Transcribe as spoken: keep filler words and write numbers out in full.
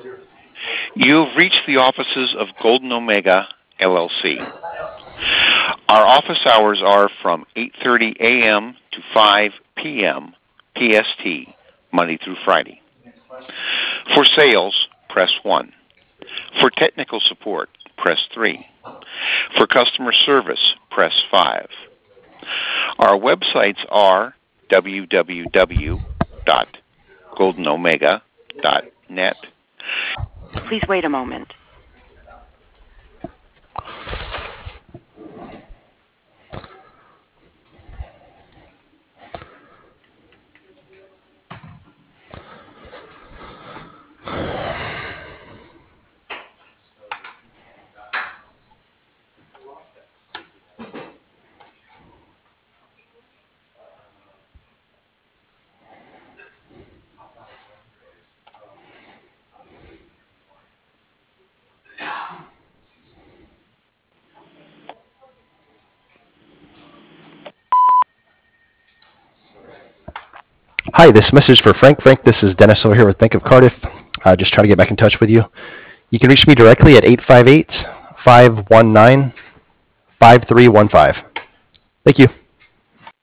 You've reached the offices of Golden Omega, L L C. Our office hours are from eight thirty a m to five p m P S T, Monday through Friday. For sales, press one. For technical support, press three. For customer service, press five. Our websites are w w w dot golden omega dot net. Please wait a moment. Hi, this message for Frank. Frank, this is Dennis over here with Bank of Cardiff. Uh, just trying to get back in touch with you. You can reach me directly at eight five eight, five one nine, five three one five. Thank you.